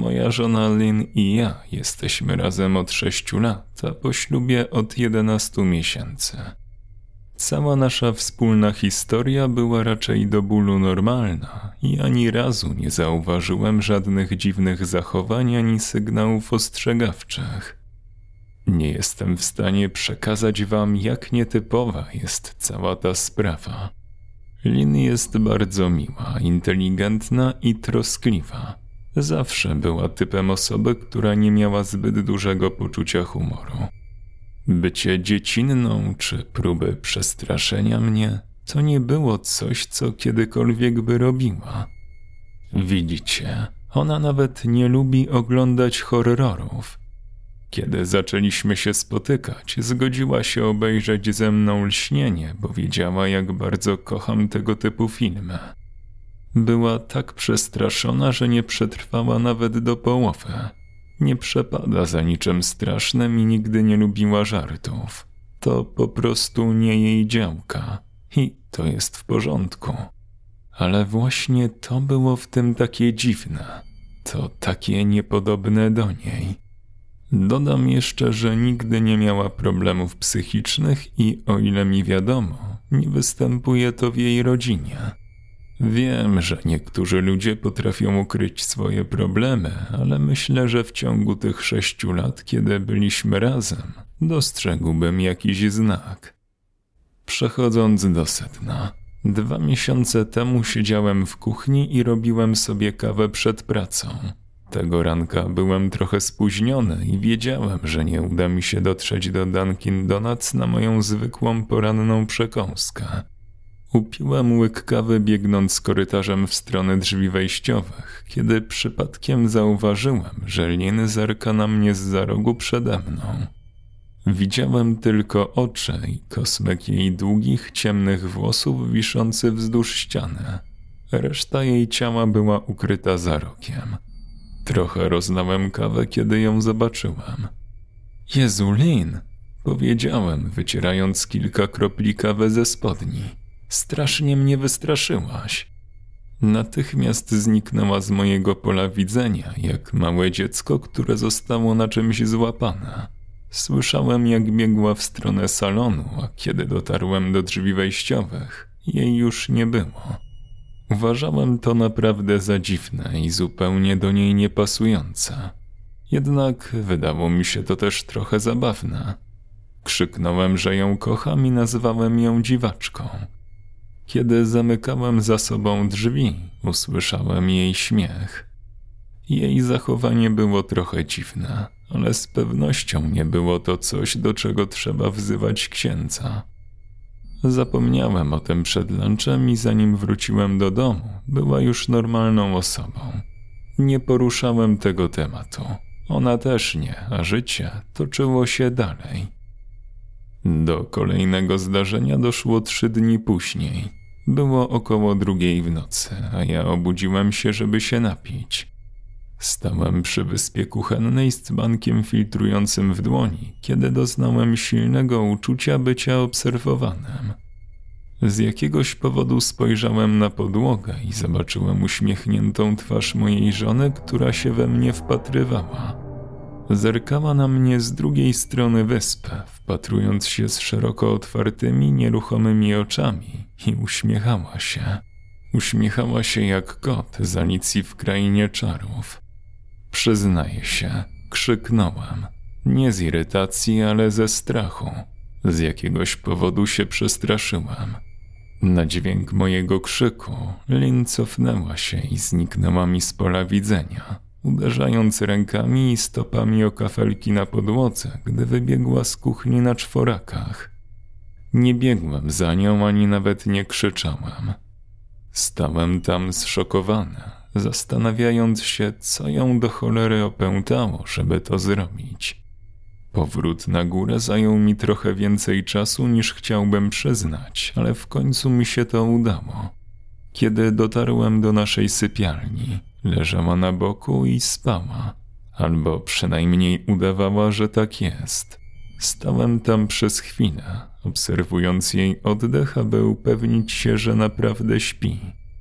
Moja żona Lynn i ja jesteśmy razem od 6 lat, a po ślubie od 11 miesięcy. Cała nasza wspólna historia była raczej do bólu normalna i ani razu nie zauważyłem żadnych dziwnych zachowań ani sygnałów ostrzegawczych. Nie jestem w stanie przekazać wam, jak nietypowa jest cała ta sprawa. Lynn jest bardzo miła, inteligentna i troskliwa. Zawsze była typem osoby, która nie miała zbyt dużego poczucia humoru. Bycie dziecinną czy próby przestraszenia mnie to nie było coś, co kiedykolwiek by robiła. Widzicie, ona nawet nie lubi oglądać horrorów. Kiedy zaczęliśmy się spotykać, zgodziła się obejrzeć ze mną Lśnienie, bo wiedziała, jak bardzo kocham tego typu filmy. Była tak przestraszona, że nie przetrwała nawet do połowy. Nie przepada za niczym strasznym i nigdy nie lubiła żartów. To po prostu nie jej działka i to jest w porządku. Ale właśnie to było w tym takie dziwne. To takie niepodobne do niej. Dodam jeszcze, że nigdy nie miała problemów psychicznych i o ile mi wiadomo, nie występuje to w jej rodzinie. Wiem, że niektórzy ludzie potrafią ukryć swoje problemy, ale myślę, że w ciągu tych 6 lat, kiedy byliśmy razem, dostrzegłbym jakiś znak. Przechodząc do sedna. 2 miesiące temu siedziałem w kuchni i robiłem sobie kawę przed pracą. Tego ranka byłem trochę spóźniony i wiedziałem, że nie uda mi się dotrzeć do Dunkin Donuts na moją zwykłą poranną przekąskę. Upiłem łyk kawy biegnąc korytarzem w stronę drzwi wejściowych, kiedy przypadkiem zauważyłem, że Lynn zerka na mnie zza rogu przede mną. Widziałem tylko oczy i kosmyk jej długich, ciemnych włosów wiszący wzdłuż ściany. Reszta jej ciała była ukryta za rogiem. Trochę rozlałem kawę, kiedy ją zobaczyłem. Jezu, Lynn, powiedziałem, wycierając kilka kropli kawy ze spodni. Strasznie mnie wystraszyłaś. Natychmiast zniknęła z mojego pola widzenia, jak małe dziecko, które zostało na czymś złapane. Słyszałem, jak biegła w stronę salonu, a kiedy dotarłem do drzwi wejściowych, jej już nie było. Uważałem to naprawdę za dziwne i zupełnie do niej niepasujące. Jednak wydało mi się to też trochę zabawne. Krzyknąłem, że ją kocham i nazwałem ją dziwaczką. Kiedy zamykałem za sobą drzwi, usłyszałem jej śmiech. Jej zachowanie było trochę dziwne, ale z pewnością nie było to coś, do czego trzeba wzywać księdza. Zapomniałem o tym przed lunchem i zanim wróciłem do domu, była już normalną osobą. Nie poruszałem tego tematu. Ona też nie, a życie toczyło się dalej. Do kolejnego zdarzenia doszło 3 dni później. Było około 2 w nocy, a ja obudziłem się, żeby się napić. Stałem przy wyspie kuchennej z dzbankiem filtrującym w dłoni, kiedy doznałem silnego uczucia bycia obserwowanym. Z jakiegoś powodu spojrzałem na podłogę i zobaczyłem uśmiechniętą twarz mojej żony, która się we mnie wpatrywała. Zerkała na mnie z drugiej strony wyspy, wpatrując się z szeroko otwartymi, nieruchomymi oczami i uśmiechała się. Uśmiechała się jak kot z Alicji w Krainie Czarów. Przyznaję się, krzyknąłem. Nie z irytacji, ale ze strachu. Z jakiegoś powodu się przestraszyłem. Na dźwięk mojego krzyku Lynn cofnęła się i zniknęła mi z pola widzenia, uderzając rękami i stopami o kafelki na podłodze, gdy wybiegła z kuchni na 4. Nie biegłem za nią ani nawet nie krzyczałem. Stałem tam zszokowany, zastanawiając się, co ją do cholery opętało, żeby to zrobić. Powrót na górę zajął mi trochę więcej czasu niż chciałbym przyznać, ale w końcu mi się to udało. Kiedy dotarłem do naszej sypialni, leżała na boku i spała, albo przynajmniej udawała, że tak jest. Stałem tam przez chwilę, obserwując jej oddech, aby upewnić się, że naprawdę śpi.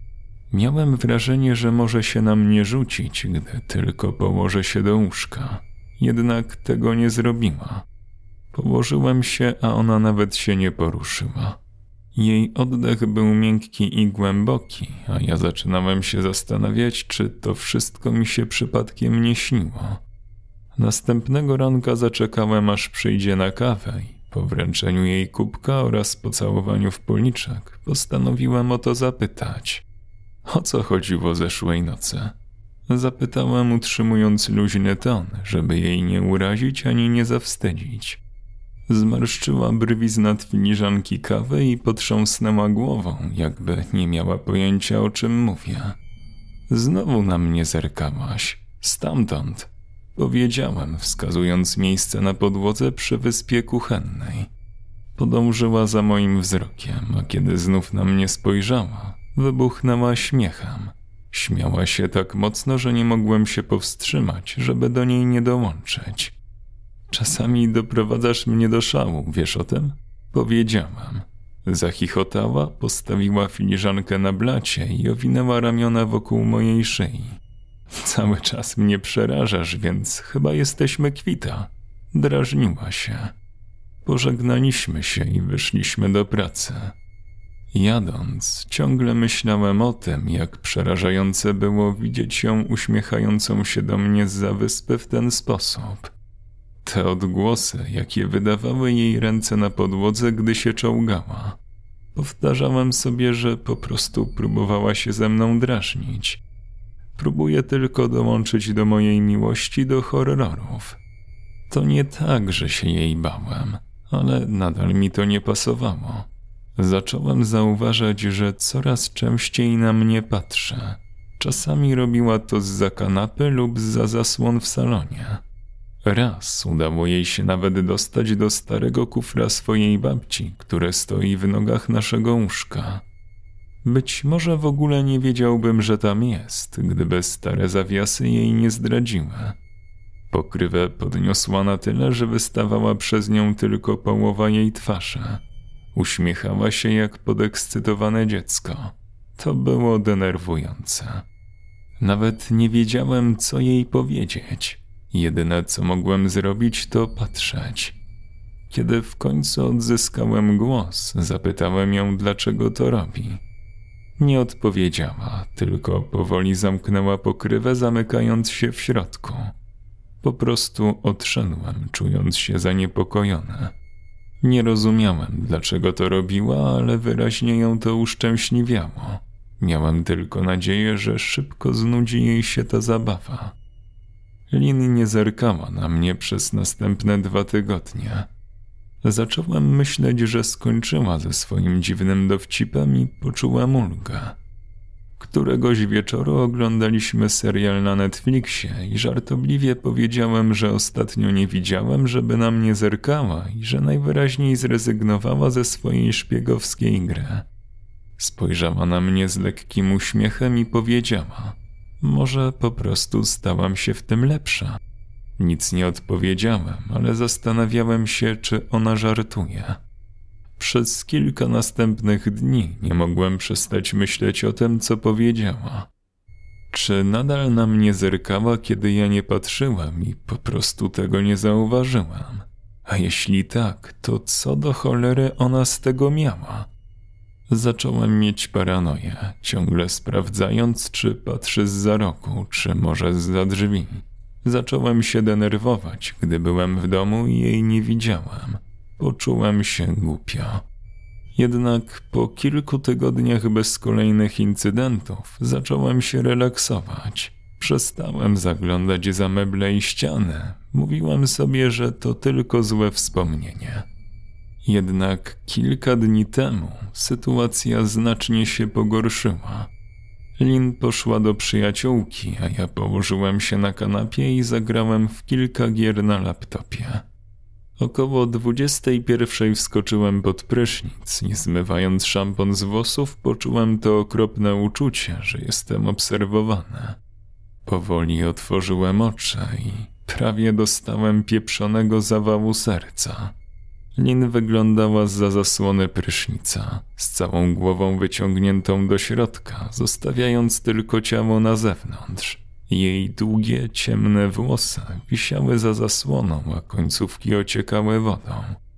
Miałem wrażenie, że może się na mnie rzucić, gdy tylko położę się do łóżka. Jednak tego nie zrobiła. Położyłem się, a ona nawet się nie poruszyła. Jej oddech był miękki i głęboki, a ja zaczynałem się zastanawiać, czy to wszystko mi się przypadkiem nie śniło. Następnego ranka zaczekałem, aż przyjdzie na kawę i po wręczeniu jej kubka oraz pocałowaniu w policzek postanowiłem o to zapytać. O co chodziło zeszłej nocy? Zapytałem, utrzymując luźny ton, żeby jej nie urazić ani nie zawstydzić. Zmarszczyła brwi z nad filiżanki kawy i potrząsnęła głową, jakby nie miała pojęcia, o czym mówię. Znowu na mnie zerkałaś. Stamtąd. Powiedziałem, wskazując miejsce na podłodze przy wyspie kuchennej. Podążyła za moim wzrokiem, a kiedy znów na mnie spojrzała, wybuchnęła śmiechem. Śmiała się tak mocno, że nie mogłem się powstrzymać, żeby do niej nie dołączyć. Czasami doprowadzasz mnie do szału, wiesz o tym? Powiedziałam. Zachichotała, postawiła filiżankę na blacie i owinęła ramiona wokół mojej szyi. Cały czas mnie przerażasz, więc chyba jesteśmy kwita. Drażniła się. Pożegnaliśmy się i wyszliśmy do pracy. Jadąc, ciągle myślałem o tym, jak przerażające było widzieć ją uśmiechającą się do mnie zza wyspy w ten sposób. Te odgłosy, jakie wydawały jej ręce na podłodze, gdy się czołgała. Powtarzałem sobie, że po prostu próbowała się ze mną drażnić. Próbuje tylko dołączyć do mojej miłości do horrorów. To nie tak, że się jej bałem, ale nadal mi to nie pasowało. Zacząłem zauważać, że coraz częściej na mnie patrzy. Czasami robiła to zza kanapy lub zza zasłon w salonie. Raz udało jej się nawet dostać do starego kufra swojej babci, które stoi w nogach naszego łóżka. Być może w ogóle nie wiedziałbym, że tam jest, gdyby stare zawiasy jej nie zdradziły. Pokrywę podniosła na tyle, że wystawała przez nią tylko połowa jej twarzy. Uśmiechała się jak podekscytowane dziecko. To było denerwujące. Nawet nie wiedziałem, co jej powiedzieć. Jedyne, co mogłem zrobić, to patrzeć. Kiedy w końcu odzyskałem głos, zapytałem ją, dlaczego to robi. Nie odpowiedziała, tylko powoli zamknęła pokrywę, zamykając się w środku. Po prostu odszedłem, czując się zaniepokojony. Nie rozumiałem, dlaczego to robiła, ale wyraźnie ją to uszczęśliwiało. Miałem tylko nadzieję, że szybko znudzi jej się ta zabawa. Lin nie zerkała na mnie przez następne 2 tygodnie. Zacząłem myśleć, że skończyła ze swoim dziwnym dowcipem i poczułem ulgę. Któregoś wieczoru oglądaliśmy serial na Netflixie i żartobliwie powiedziałem, że ostatnio nie widziałem, żeby na mnie zerkała i że najwyraźniej zrezygnowała ze swojej szpiegowskiej gry. Spojrzała na mnie z lekkim uśmiechem i powiedziała: może po prostu stałam się w tym lepsza. Nic nie odpowiedziałem, ale zastanawiałem się, czy ona żartuje. Przez kilka następnych dni nie mogłem przestać myśleć o tym, co powiedziała. Czy nadal na mnie zerkała, kiedy ja nie patrzyłem i po prostu tego nie zauważyłem? A jeśli tak, to co do cholery ona z tego miała? Zacząłem mieć paranoję, ciągle sprawdzając, czy patrzy zza rogu, czy może zza drzwi. Zacząłem się denerwować, gdy byłem w domu i jej nie widziałem. Poczułem się głupio. Jednak po kilku tygodniach bez kolejnych incydentów zacząłem się relaksować. Przestałem zaglądać za meble i ściany. Mówiłem sobie, że to tylko złe wspomnienie. Jednak kilka dni temu sytuacja znacznie się pogorszyła. Lin poszła do przyjaciółki, a ja położyłem się na kanapie i zagrałem w kilka gier na laptopie. Około 21:00 wskoczyłem pod prysznic i zmywając szampon z włosów poczułem to okropne uczucie, że jestem obserwowany. Powoli otworzyłem oczy i prawie dostałem pieprzonego zawału serca. Lin wyglądała zza zasłony prysznica, z całą głową wyciągniętą do środka, zostawiając tylko ciało na zewnątrz. Jej długie, ciemne włosy wisiały za zasłoną, a końcówki ociekały wodą.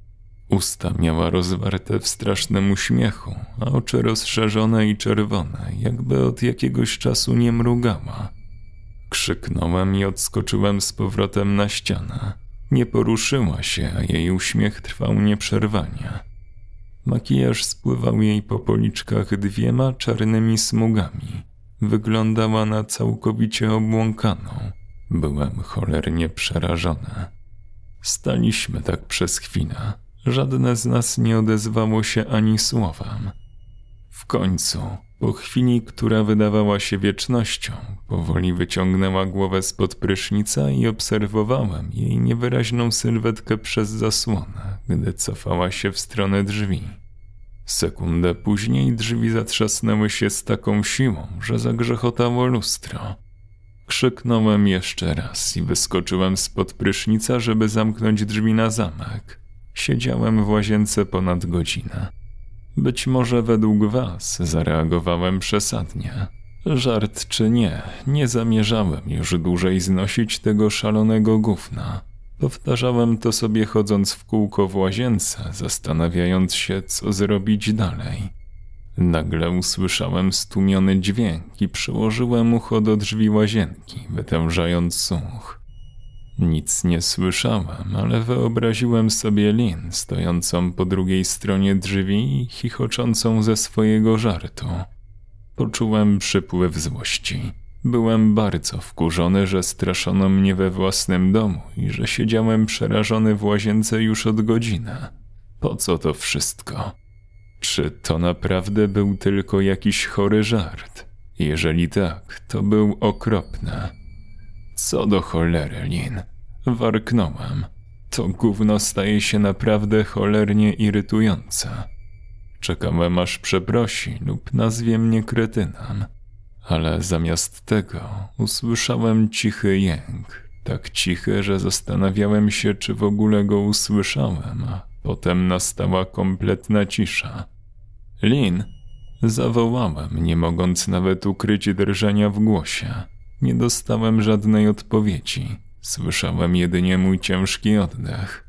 Usta miała rozwarte w strasznym uśmiechu, a oczy rozszerzone i czerwone, jakby od jakiegoś czasu nie mrugała. Krzyknąłem i odskoczyłem z powrotem na ścianę. Nie poruszyła się, a jej uśmiech trwał nieprzerwanie. Makijaż spływał jej po policzkach 2 czarnymi smugami. Wyglądała na całkowicie obłąkaną. Byłem cholernie przerażony. Staliśmy tak przez chwilę. Żadne z nas nie odezwało się ani słowem. W końcu, po chwili, która wydawała się wiecznością, powoli wyciągnęła głowę spod prysznica i obserwowałem jej niewyraźną sylwetkę przez zasłonę, gdy cofała się w stronę drzwi. Sekundę później drzwi zatrzasnęły się z taką siłą, że zagrzechotało lustro. Krzyknąłem jeszcze raz i wyskoczyłem spod prysznica, żeby zamknąć drzwi na zamek. Siedziałem w łazience ponad godzinę. Być może według was zareagowałem przesadnie. Żart czy nie, nie zamierzałem już dłużej znosić tego szalonego gówna. Powtarzałem to sobie chodząc w kółko w łazience, zastanawiając się, co zrobić dalej. Nagle usłyszałem stłumiony dźwięk i przyłożyłem ucho do drzwi łazienki, wytężając słuch. Nic nie słyszałem, ale wyobraziłem sobie Lin stojącą po drugiej stronie drzwi i chichoczącą ze swojego żartu. Poczułem przypływ złości. Byłem bardzo wkurzony, że straszono mnie we własnym domu i że siedziałem przerażony w łazience już od godziny. Po co to wszystko? Czy to naprawdę był tylko jakiś chory żart? Jeżeli tak, to był okropny. Co do cholery, Lin? Warknąłem. To gówno staje się naprawdę cholernie irytujące. Czekałem, aż przeprosi lub nazwie mnie kretynem. Ale zamiast tego usłyszałem cichy jęk. Tak cichy, że zastanawiałem się, czy w ogóle go usłyszałem, a potem nastała kompletna cisza. Lin! Zawołałem, nie mogąc nawet ukryć drżenia w głosie. Nie dostałem żadnej odpowiedzi. Słyszałem jedynie mój ciężki oddech.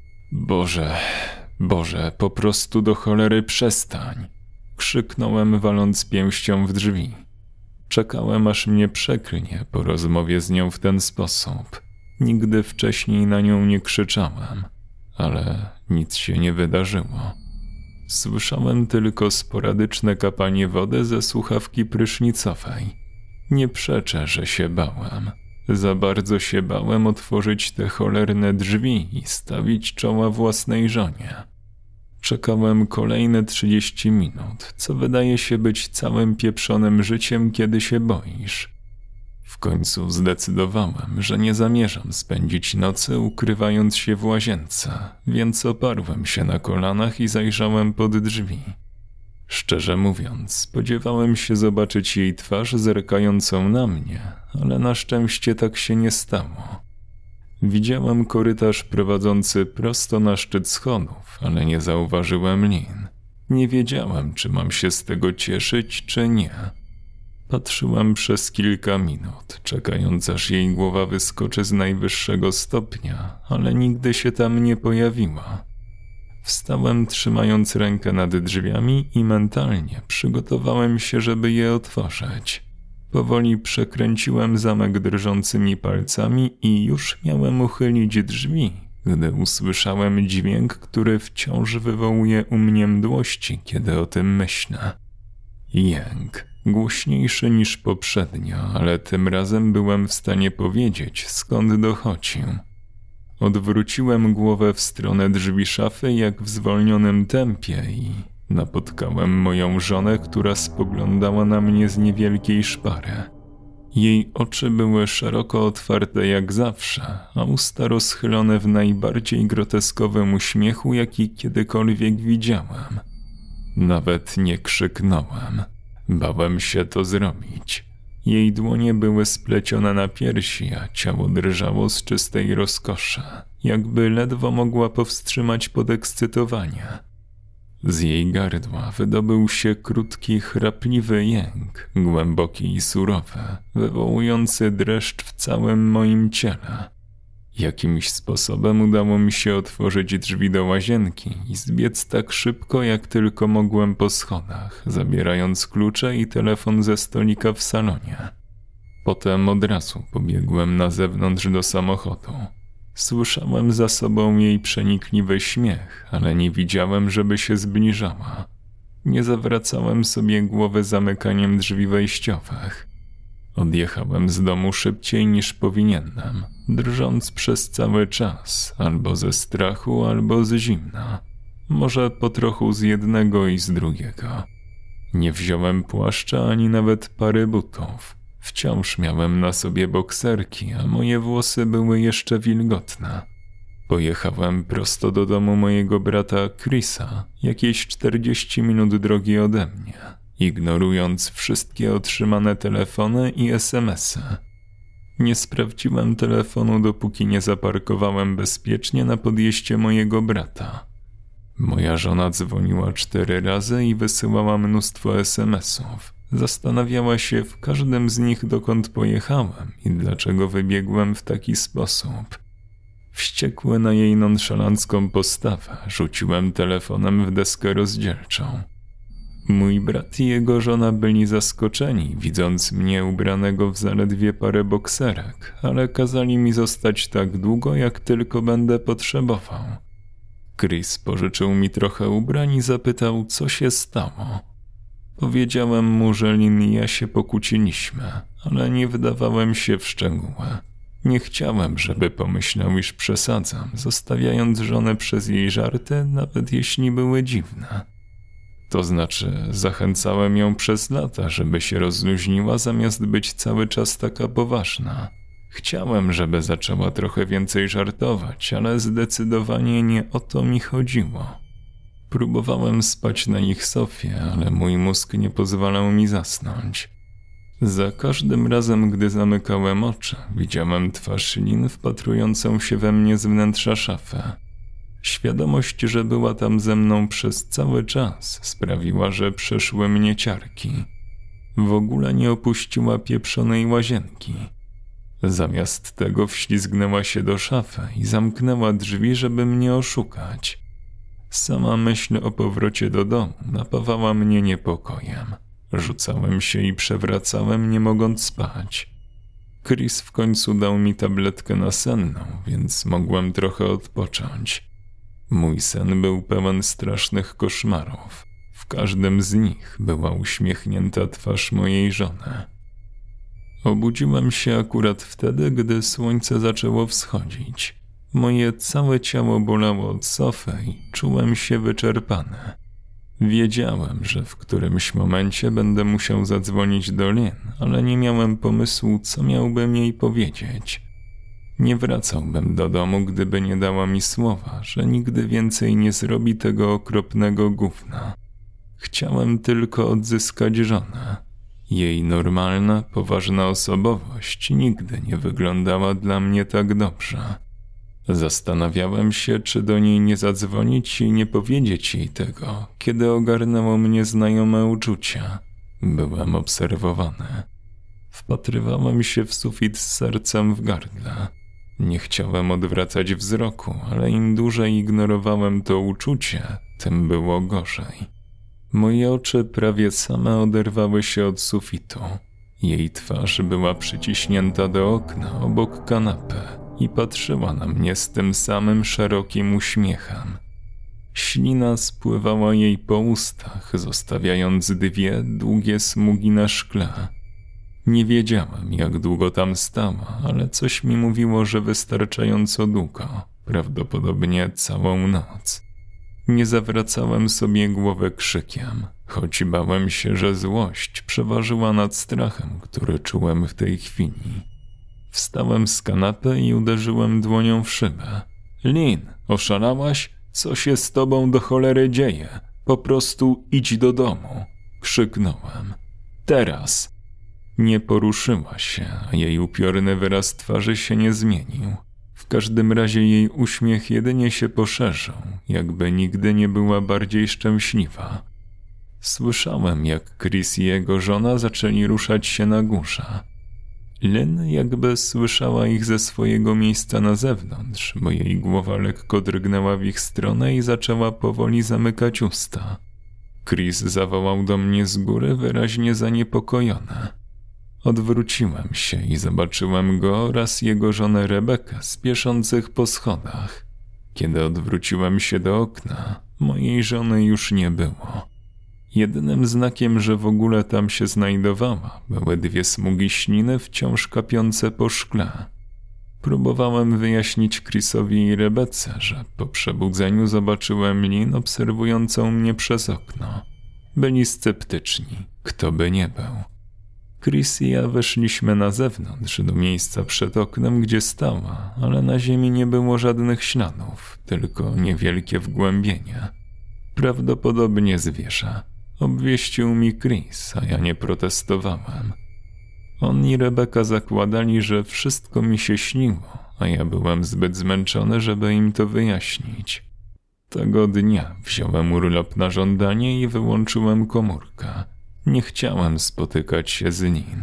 Boże, po prostu do cholery przestań! Krzyknąłem, waląc pięścią w drzwi. Czekałem, aż mnie przeklnie po rozmowie z nią w ten sposób. Nigdy wcześniej na nią nie krzyczałem, ale nic się nie wydarzyło. Słyszałem tylko sporadyczne kapanie wody ze słuchawki prysznicowej. Nie przeczę, że się bałem. Za bardzo się bałem otworzyć te cholerne drzwi i stawić czoła własnej żonie. Czekałem kolejne 30 minut, co wydaje się być całym pieprzonym życiem, kiedy się boisz. W końcu zdecydowałem, że nie zamierzam spędzić nocy ukrywając się w łazience, więc oparłem się na kolanach i zajrzałem pod drzwi. Szczerze mówiąc, spodziewałem się zobaczyć jej twarz zerkającą na mnie, ale na szczęście tak się nie stało. Widziałem korytarz prowadzący prosto na szczyt schodów, ale nie zauważyłem Lin. Nie wiedziałem, czy mam się z tego cieszyć, czy nie. Patrzyłem przez kilka minut, czekając aż jej głowa wyskoczy z najwyższego stopnia, ale nigdy się tam nie pojawiła. Wstałem trzymając rękę nad drzwiami i mentalnie przygotowałem się, żeby je otworzyć. Powoli przekręciłem zamek drżącymi palcami i już miałem uchylić drzwi, gdy usłyszałem dźwięk, który wciąż wywołuje u mnie mdłości, kiedy o tym myślę. Jęk, głośniejszy niż poprzednio, ale tym razem byłem w stanie powiedzieć, skąd dochodził. Odwróciłem głowę w stronę drzwi szafy jak w zwolnionym tempie i napotkałem moją żonę, która spoglądała na mnie z niewielkiej szpary. Jej oczy były szeroko otwarte jak zawsze, a usta rozchylone w najbardziej groteskowym uśmiechu, jaki kiedykolwiek widziałem. Nawet nie krzyknąłem. Bałem się to zrobić. Jej dłonie były splecione na piersi, a ciało drżało z czystej rozkoszy. jakby ledwo mogła powstrzymać podekscytowanie. Z jej gardła wydobył się krótki, chrapliwy jęk, głęboki i surowy, wywołujący dreszcz w całym moim ciele. Jakimś sposobem udało mi się otworzyć drzwi do łazienki i zbiec tak szybko, jak tylko mogłem po schodach, zabierając klucze i telefon ze stolika w salonie. Potem od razu pobiegłem na zewnątrz do samochodu. Słyszałem za sobą jej przenikliwy śmiech, ale nie widziałem, żeby się zbliżała. Nie zawracałem sobie głowy zamykaniem drzwi wejściowych. Odjechałem z domu szybciej niż powinienem, drżąc przez cały czas, albo ze strachu, albo z zimna. Może po trochu z jednego i z drugiego. Nie wziąłem płaszcza ani nawet pary butów. Wciąż miałem na sobie bokserki, a moje włosy były jeszcze wilgotne. Pojechałem prosto do domu mojego brata Chrisa, jakieś 40 minut drogi ode mnie, ignorując wszystkie otrzymane telefony i SMS-y. Nie sprawdziłem telefonu, dopóki nie zaparkowałem bezpiecznie na podjeździe mojego brata. Moja żona dzwoniła 4 razy i wysyłała mnóstwo SMS-ów. Zastanawiała się w każdym z nich, dokąd pojechałem i dlaczego wybiegłem w taki sposób. Wściekły na jej nonszalancką postawę, rzuciłem telefonem w deskę rozdzielczą. Mój brat i jego żona byli zaskoczeni, widząc mnie ubranego w zaledwie parę bokserek, ale kazali mi zostać tak długo, jak tylko będę potrzebował. Chris pożyczył mi trochę ubrań i zapytał, co się stało. Powiedziałem mu, że Lynn i ja się pokłóciliśmy, ale nie wdawałem się w szczegóły. Nie chciałem, żeby pomyślał, iż przesadzam, zostawiając żonę przez jej żarty, nawet jeśli były dziwne. To znaczy, zachęcałem ją przez lata, żeby się rozluźniła, zamiast być cały czas taka poważna. Chciałem, żeby zaczęła trochę więcej żartować, ale zdecydowanie nie o to mi chodziło. Próbowałem spać na ich sofie, ale mój mózg nie pozwalał mi zasnąć. Za każdym razem, gdy zamykałem oczy, widziałem twarz Lynn wpatrującą się we mnie z wnętrza szafy. Świadomość, że była tam ze mną przez cały czas, sprawiła, że przeszły mnie ciarki. W ogóle nie opuściła pieprzonej łazienki. Zamiast tego wślizgnęła się do szafy i zamknęła drzwi, żeby mnie oszukać. Sama myśl o powrocie do domu napawała mnie niepokojem. Rzucałem się i przewracałem, nie mogąc spać. Chris w końcu dał mi tabletkę nasenną, więc mogłem trochę odpocząć. Mój sen był pełen strasznych koszmarów. W każdym z nich była uśmiechnięta twarz mojej żony. Obudziłem się akurat wtedy, gdy słońce zaczęło wschodzić. Moje całe ciało bolało od sofy i czułem się wyczerpany. Wiedziałem, że w którymś momencie będę musiał zadzwonić do Lynn, ale nie miałem pomysłu, co miałbym jej powiedzieć. Nie wracałbym do domu, gdyby nie dała mi słowa, że nigdy więcej nie zrobi tego okropnego gówna. Chciałem tylko odzyskać żonę. Jej normalna, poważna osobowość nigdy nie wyglądała dla mnie tak dobrze. Zastanawiałem się, czy do niej nie zadzwonić i nie powiedzieć jej tego, kiedy ogarnęło mnie znajome uczucie. Byłem obserwowany. Wpatrywałem się w sufit z sercem w gardle. Nie chciałem odwracać wzroku, ale im dłużej ignorowałem to uczucie, tym było gorzej. Moje oczy prawie same oderwały się od sufitu. Jej twarz była przyciśnięta do okna obok kanapy i patrzyła na mnie z tym samym szerokim uśmiechem. Ślina spływała jej po ustach, zostawiając 2 długie smugi na szkle. Nie wiedziałem, jak długo tam stała, ale coś mi mówiło, że wystarczająco długo, prawdopodobnie całą noc. Nie zawracałem sobie głowy krzykiem, choć bałem się, że złość przeważyła nad strachem, który czułem w tej chwili. Wstałem z kanapy i uderzyłem dłonią w szybę. Lynn, oszalałaś? Co się z tobą do cholery dzieje? Po prostu idź do domu, krzyknąłem. Teraz! Nie poruszyła się, a jej upiorny wyraz twarzy się nie zmienił. W W każdym razie jej uśmiech jedynie się poszerzył, jakby nigdy nie była bardziej szczęśliwa. Słyszałem, jak Chris i jego żona zaczęli ruszać się na górze. Lynn jakby słyszała ich ze swojego miejsca na zewnątrz, bo jej głowa lekko drgnęła w ich stronę i zaczęła powoli zamykać usta. Chris zawołał do mnie z góry wyraźnie zaniepokojony. Odwróciłem się i zobaczyłem go oraz jego żonę Rebekę spieszących po schodach. Kiedy odwróciłem się do okna, mojej żony już nie było. Jedynym znakiem, że w ogóle tam się znajdowała, były 2 smugi śliny wciąż kapiące po szkle. Próbowałem wyjaśnić Chrisowi i Rebece, że po przebudzeniu zobaczyłem Lynn obserwującą mnie przez okno. Byli sceptyczni, kto by nie był. Chris i ja weszliśmy na zewnątrz do miejsca przed oknem, gdzie stała, ale na ziemi nie było żadnych śladów, tylko niewielkie wgłębienie. Prawdopodobnie zwierzę. Obwieścił mi Chris, a ja nie protestowałem. On i Rebeka zakładali, że wszystko mi się śniło, a ja byłem zbyt zmęczony, żeby im to wyjaśnić. Tego dnia wziąłem urlop na żądanie i wyłączyłem komórkę. Nie chciałem spotykać się z Lynn.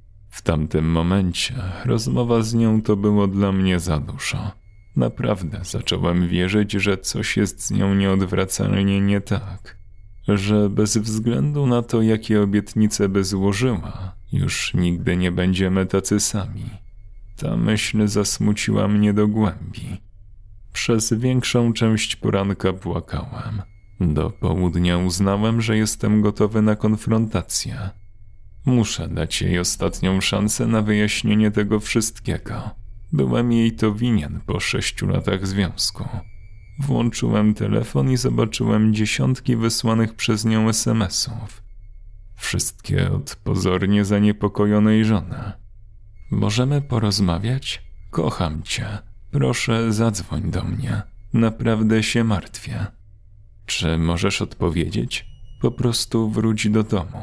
W tamtym momencie rozmowa z nią to było dla mnie za dużo. Naprawdę zacząłem wierzyć, że coś jest z nią nieodwracalnie nie tak. Że bez względu na to, jakie obietnice by złożyła, już nigdy nie będziemy tacy sami. Ta myśl zasmuciła mnie do głębi. Przez większą część poranka płakałem. Do południa uznałem, że jestem gotowy na konfrontację. Muszę dać jej ostatnią szansę na wyjaśnienie tego wszystkiego. Byłem jej to winien po 6 latach związku. Włączyłem telefon i zobaczyłem dziesiątki wysłanych przez nią SMS-ów. Wszystkie od pozornie zaniepokojonej żony. Możemy porozmawiać? Kocham cię. Proszę, zadzwoń do mnie. Naprawdę się martwię. Czy możesz odpowiedzieć? Po prostu wróć do domu.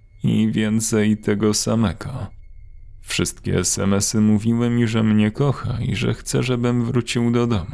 I więcej tego samego. Wszystkie SMS-y mówiły mi, że mnie kocha i że chce, żebym wrócił do domu.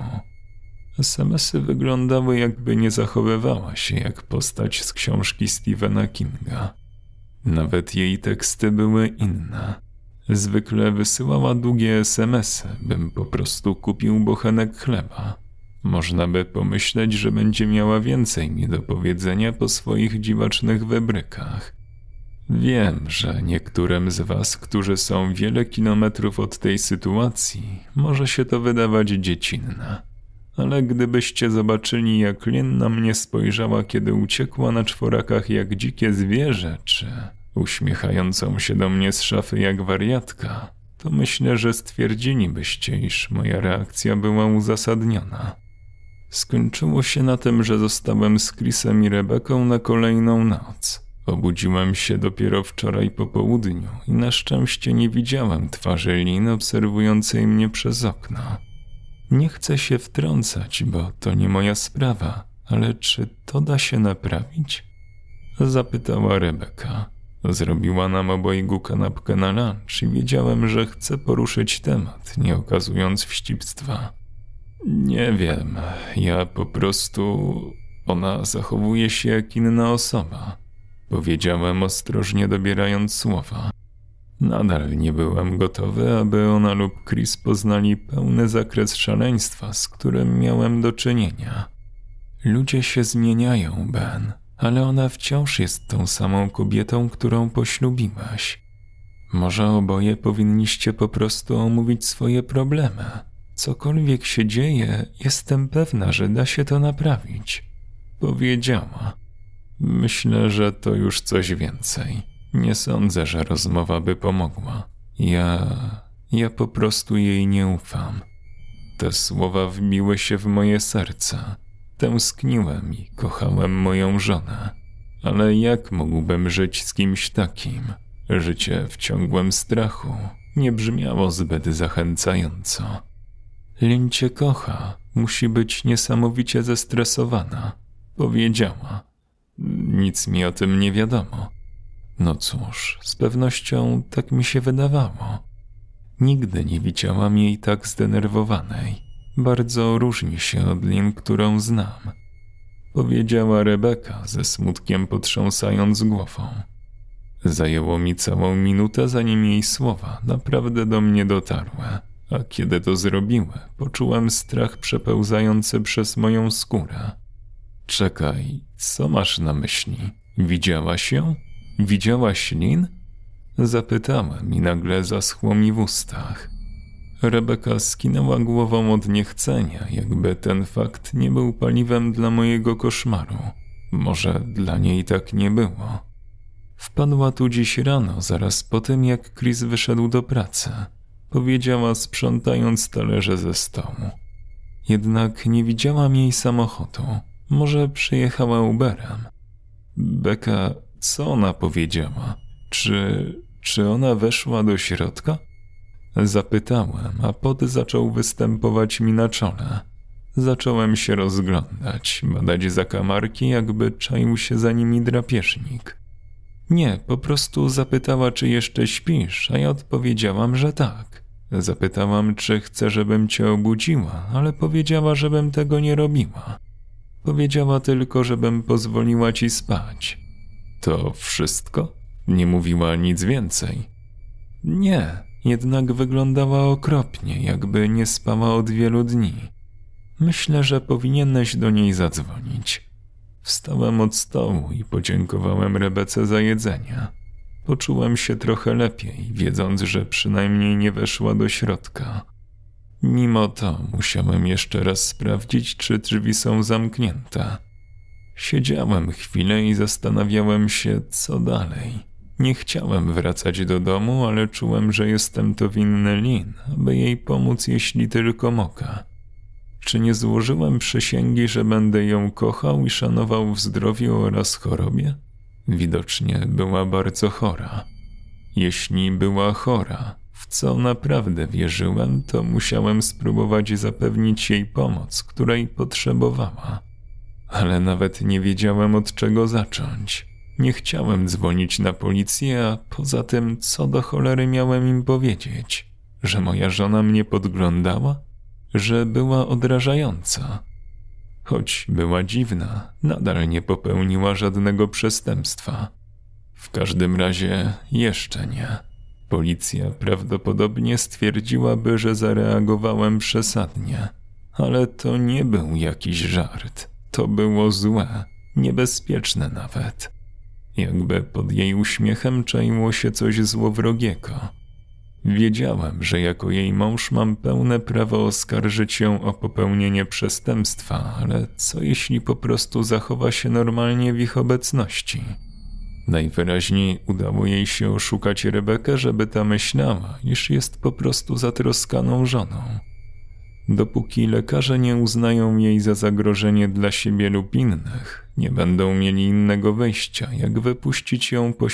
SMS-y wyglądały, jakby nie zachowywała się jak postać z książki Stephena Kinga. Nawet jej teksty były inne. Zwykle wysyłała długie SMS-y, bym po prostu kupił bochenek chleba. Można by pomyśleć, że będzie miała więcej mi do powiedzenia po swoich dziwacznych wybrykach. Wiem, że niektórym z was, którzy są wiele kilometrów od tej sytuacji, może się to wydawać dziecinne. Ale gdybyście zobaczyli, jak Lynn na mnie spojrzała, kiedy uciekła na 4 jak dzikie zwierzę, czy uśmiechającą się do mnie z szafy jak wariatka, to myślę, że stwierdzilibyście, iż moja reakcja była uzasadniona. Skończyło się na tym, że zostałem z Chrisem i Rebeką na kolejną noc. Obudziłem się dopiero wczoraj po południu i na szczęście nie widziałem twarzy Lynn obserwującej mnie przez okno. Nie chcę się wtrącać, bo to nie moja sprawa, ale czy to da się naprawić? Zapytała Rebeka. Zrobiła nam obojgu kanapkę na lunch i wiedziałem, że chce poruszyć temat, nie okazując wścibstwa. Nie wiem, ja po prostu... Ona zachowuje się jak inna osoba. Powiedziałem ostrożnie, dobierając słowa. Nadal nie byłem gotowy, aby ona lub Chris poznali pełny zakres szaleństwa, z którym miałem do czynienia. Ludzie się zmieniają, Ben, ale ona wciąż jest tą samą kobietą, którą poślubiłaś. Może oboje powinniście po prostu omówić swoje problemy. Cokolwiek się dzieje, jestem pewna, że da się to naprawić. Powiedziała. Myślę, że to już coś więcej. Nie sądzę, że rozmowa by pomogła. Ja po prostu jej nie ufam. Te słowa wbiły się w moje serce. Tęskniłem i kochałem moją żonę. Ale jak mógłbym żyć z kimś takim? Życie w ciągłym strachu nie brzmiało zbyt zachęcająco. Lynn cię kocha, musi być niesamowicie zestresowana, powiedziała. Nic mi o tym nie wiadomo. No cóż, z pewnością tak mi się wydawało. Nigdy nie widziałam jej tak zdenerwowanej. Bardzo różni się od Lynn, którą znam. Powiedziała Rebeka ze smutkiem potrząsając głową. Zajęło mi całą minutę, zanim jej słowa naprawdę do mnie dotarły, a kiedy to zrobiły, poczułem strach przepełzający przez moją skórę. Czekaj, co masz na myśli? Widziałaś ją? Widziałaś Lynn? Zapytałem i nagle zaschło mi w ustach. Rebeka skinęła głową od niechcenia, jakby ten fakt nie był paliwem dla mojego koszmaru. Może dla niej tak nie było. Wpadła tu dziś rano, zaraz po tym, jak Chris wyszedł do pracy. Powiedziała, sprzątając talerze ze stołu. Jednak nie widziałam jej samochodu. Może przyjechała Uberem. Beka, co ona powiedziała? Czy ona weszła do środka? Zapytałem, a pot zaczął występować mi na czole. Zacząłem się rozglądać, badać zakamarki, jakby czaił się za nimi drapieżnik. Nie, po prostu zapytała, czy jeszcze śpisz, a ja odpowiedziałam, że tak. Zapytałam, czy chce, żebym cię obudziła, ale powiedziała, żebym tego nie robiła. Powiedziała tylko, żebym pozwoliła ci spać. To wszystko? Nie mówiła nic więcej. Nie, jednak wyglądała okropnie, jakby nie spała od wielu dni. Myślę, że powinieneś do niej zadzwonić. Wstałem od stołu i podziękowałem Rebece za jedzenie. Poczułem się trochę lepiej, wiedząc, że przynajmniej nie weszła do środka. Mimo to musiałem jeszcze raz sprawdzić, czy drzwi są zamknięte. Siedziałem chwilę i zastanawiałem się, co dalej. Nie chciałem wracać do domu, ale czułem, że jestem to winny Lynn, aby jej pomóc, jeśli tylko mogę. Czy nie złożyłem przysięgi, że będę ją kochał i szanował w zdrowiu oraz chorobie? Widocznie była bardzo chora. Jeśli była chora, w co naprawdę wierzyłem, to musiałem spróbować zapewnić jej pomoc, której potrzebowała. Ale nawet nie wiedziałem, od czego zacząć. Nie chciałem dzwonić na policję, a poza tym, co do cholery miałem im powiedzieć? Że moja żona mnie podglądała? Że była odrażająca? Choć była dziwna, nadal nie popełniła żadnego przestępstwa. W każdym razie jeszcze nie. Policja prawdopodobnie stwierdziłaby, że zareagowałem przesadnie. Ale to nie był jakiś żart. To było złe, niebezpieczne nawet. Jakby pod jej uśmiechem czaiło się coś złowrogiego. Wiedziałem, że jako jej mąż mam pełne prawo oskarżyć ją o popełnienie przestępstwa, ale co jeśli po prostu zachowa się normalnie w ich obecności? Najwyraźniej udało jej się oszukać Rebekę, żeby ta myślała, iż jest po prostu zatroskaną żoną. Dopóki lekarze nie uznają jej za zagrożenie dla siebie lub innych, nie będą mieli innego wyjścia, jak wypuścić ją po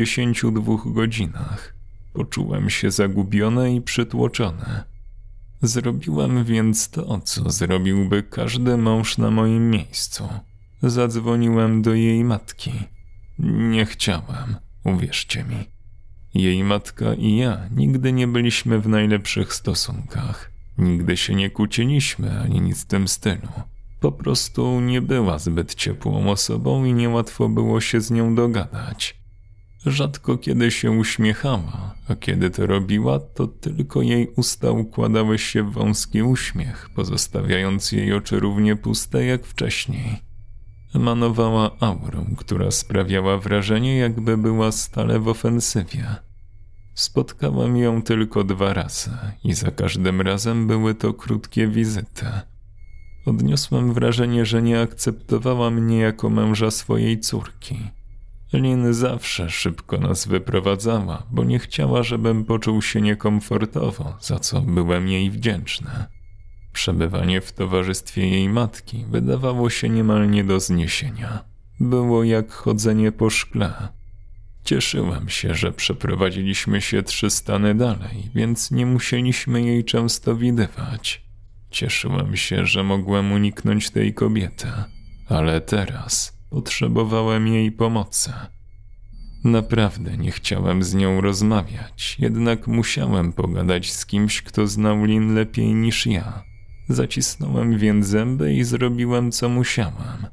72 godzinach. Poczułem się zagubiony i przytłoczony. Zrobiłem więc to, co zrobiłby każdy mąż na moim miejscu. Zadzwoniłem do jej matki. Nie chciałem, uwierzcie mi. Jej matka i ja nigdy nie byliśmy w najlepszych stosunkach. Nigdy się nie kłóciliśmy ani nic w tym stylu. Po prostu nie była zbyt ciepłą osobą i niełatwo było się z nią dogadać. Rzadko kiedy się uśmiechała, a kiedy to robiła, to tylko jej usta układały się w wąski uśmiech, pozostawiając jej oczy równie puste jak wcześniej. Emanowała aurą, która sprawiała wrażenie, jakby była stale w ofensywie. Spotkałem ją tylko 2 razy i za każdym razem były to krótkie wizyty. Odniosłem wrażenie, że nie akceptowała mnie jako męża swojej córki. Lynn zawsze szybko nas wyprowadzała, bo nie chciała, żebym poczuł się niekomfortowo, za co byłem jej wdzięczny. Przebywanie w towarzystwie jej matki wydawało się niemal nie do zniesienia. Było jak chodzenie po szkle. Cieszyłem się, że przeprowadziliśmy się 3 stany dalej, więc nie musieliśmy jej często widywać. Cieszyłem się, że mogłem uniknąć tej kobiety, ale teraz potrzebowałem jej pomocy. Naprawdę nie chciałem z nią rozmawiać, jednak musiałem pogadać z kimś, kto znał Lin lepiej niż ja. Zacisnąłem więc zęby i zrobiłem, co musiałem.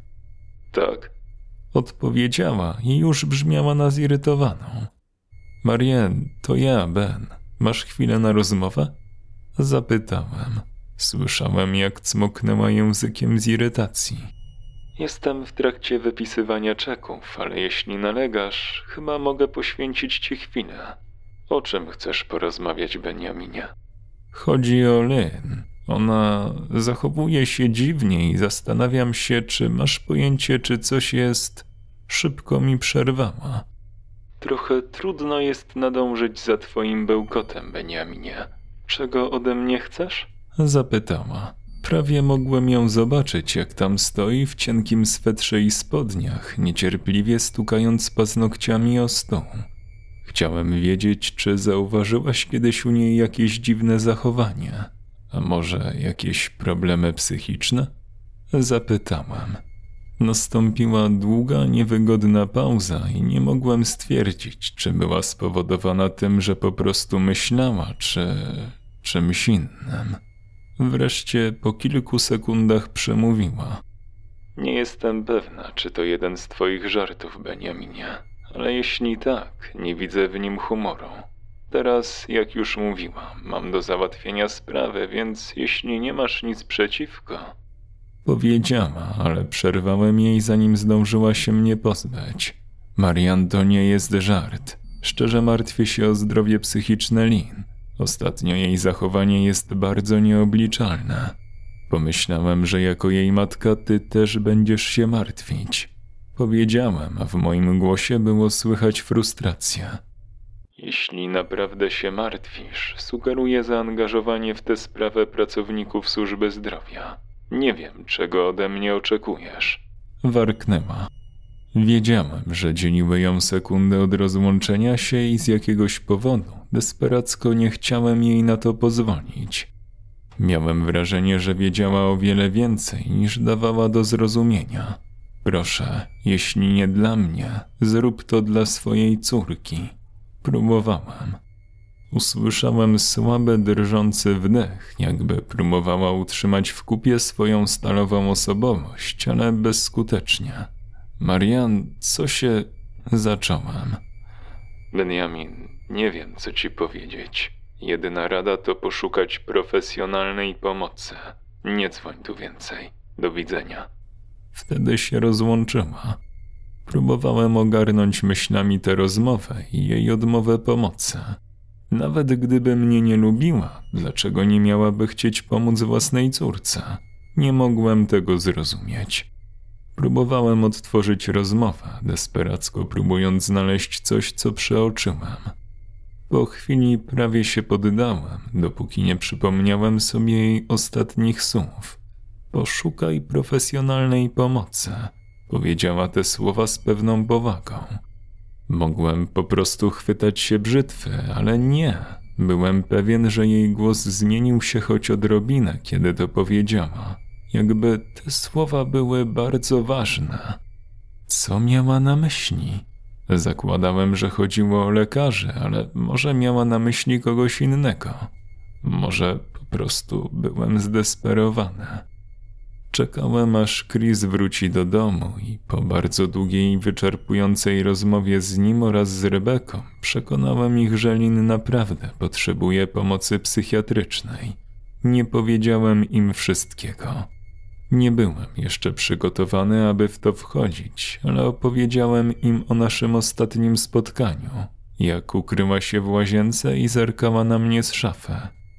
Tak, odpowiedziała i już brzmiała na zirytowaną. Marianne, to ja, Ben. Masz chwilę na rozmowę? Zapytałem. Słyszałem, jak cmoknęła językiem z irytacji. Jestem w trakcie wypisywania czeków, ale jeśli nalegasz, chyba mogę poświęcić ci chwilę. O czym chcesz porozmawiać, Benjaminie? Chodzi o Lynn. Ona zachowuje się dziwnie i zastanawiam się, czy masz pojęcie, czy coś jest... Szybko mi przerwała. Trochę trudno jest nadążyć za twoim bełkotem, Benjaminie. Czego ode mnie chcesz? Zapytała. Prawie mogłem ją zobaczyć, jak tam stoi w cienkim swetrze i spodniach, niecierpliwie stukając paznokciami o stół. Chciałem wiedzieć, czy zauważyłaś kiedyś u niej jakieś dziwne zachowanie, a może jakieś problemy psychiczne? Zapytałem. Nastąpiła długa, niewygodna pauza i nie mogłem stwierdzić, czy była spowodowana tym, że po prostu myślała, czy czymś innym. Wreszcie po kilku sekundach przemówiła. Nie jestem pewna, czy to jeden z twoich żartów, Benjaminie, ale jeśli tak, nie widzę w nim humoru. Teraz, jak już mówiłam, mam do załatwienia sprawę, więc jeśli nie masz nic przeciwko... Powiedziała, ale przerwałem jej, zanim zdążyła się mnie pozbyć. Marianne, to nie jest żart. Szczerze martwię się o zdrowie psychiczne Lin. Ostatnio jej zachowanie jest bardzo nieobliczalne. Pomyślałem, że jako jej matka ty też będziesz się martwić. Powiedziałem, a w moim głosie było słychać frustrację. Jeśli naprawdę się martwisz, sugeruję zaangażowanie w tę sprawę pracowników służby zdrowia. Nie wiem, czego ode mnie oczekujesz. Warknęła. Wiedziałem, że dzieliły ją sekundy od rozłączenia się i z jakiegoś powodu desperacko nie chciałem jej na to pozwolić. Miałem wrażenie, że wiedziała o wiele więcej niż dawała do zrozumienia. Proszę, jeśli nie dla mnie, zrób to dla swojej córki. Próbowałem. Usłyszałem słaby, drżący wdech, jakby próbowała utrzymać w kupie swoją stalową osobowość, ale bezskutecznie. Marianne, co się... Zacząłem. Benjamin, nie wiem, co ci powiedzieć. Jedyna rada to poszukać profesjonalnej pomocy. Nie dzwoń tu więcej. Do widzenia. Wtedy się rozłączyła. Próbowałem ogarnąć myślami tę rozmowę i jej odmowę pomocy. Nawet gdyby mnie nie lubiła, dlaczego nie miałaby chcieć pomóc własnej córce? Nie mogłem tego zrozumieć. Próbowałem odtworzyć rozmowę, desperacko próbując znaleźć coś, co przeoczyłem. Po chwili prawie się poddałem, dopóki nie przypomniałem sobie jej ostatnich słów. Poszukaj profesjonalnej pomocy. Powiedziała te słowa z pewną powagą. Mogłem po prostu chwytać się brzytwy, ale nie. Byłem pewien, że jej głos zmienił się choć odrobinę, kiedy to powiedziała. Jakby te słowa były bardzo ważne. Co miała na myśli? Zakładałem, że chodziło o lekarzy, ale może miała na myśli kogoś innego. Może po prostu byłem zdesperowany. Czekałem, aż Chris wróci do domu i po bardzo długiej i wyczerpującej rozmowie z nim oraz z Rebeką przekonałem ich, że Lin naprawdę potrzebuje pomocy psychiatrycznej. Nie powiedziałem im wszystkiego. Nie byłem jeszcze przygotowany, aby w to wchodzić, ale opowiedziałem im o naszym ostatnim spotkaniu, jak ukryła się w łazience i zerkała na mnie z szafy.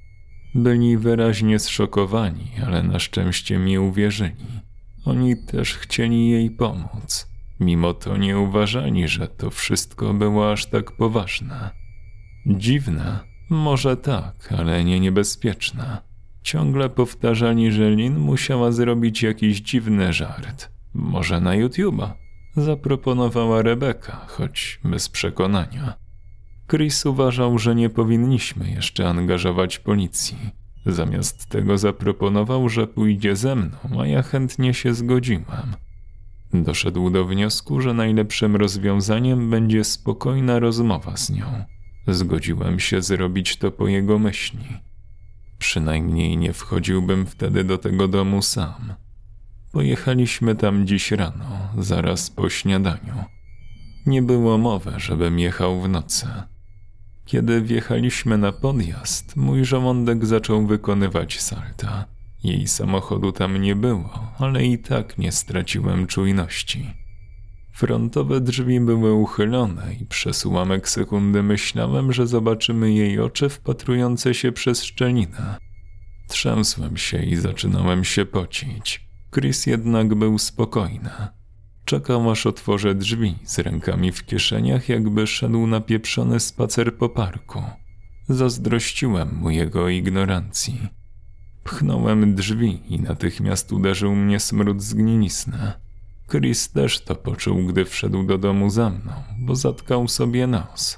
Byli wyraźnie zszokowani, ale na szczęście mi uwierzyli. Oni też chcieli jej pomóc. Mimo to nie uważali, że to wszystko było aż tak poważne. Dziwne? Może tak, ale nie niebezpieczne. Ciągle powtarzali, że Lin musiała zrobić jakiś dziwny żart. Może na YouTube'a? Zaproponowała Rebeka, choć bez przekonania. Chris uważał, że nie powinniśmy jeszcze angażować policji. Zamiast tego zaproponował, że pójdzie ze mną, a ja chętnie się zgodziłem. Doszedł do wniosku, że najlepszym rozwiązaniem będzie spokojna rozmowa z nią. Zgodziłem się zrobić to po jego myśli. Przynajmniej nie wchodziłbym wtedy do tego domu sam. Pojechaliśmy tam dziś rano, zaraz po śniadaniu. Nie było mowy, żebym jechał w nocy. Kiedy wjechaliśmy na podjazd, mój żołądek zaczął wykonywać salta. Jej samochodu tam nie było, ale i tak nie straciłem czujności. Frontowe drzwi były uchylone i przez ułamek sekundy myślałem, że zobaczymy jej oczy wpatrujące się przez szczelinę. Trzęsłem się i zaczynałem się pocić. Chris jednak był spokojny. Czekał, aż otworzę drzwi, z rękami w kieszeniach, jakby szedł na pieprzony spacer po parku. Zazdrościłem mu jego ignorancji. Pchnąłem drzwi i natychmiast uderzył mnie smród zgnilisny. Chris też to poczuł, gdy wszedł do domu za mną, bo zatkał sobie nos.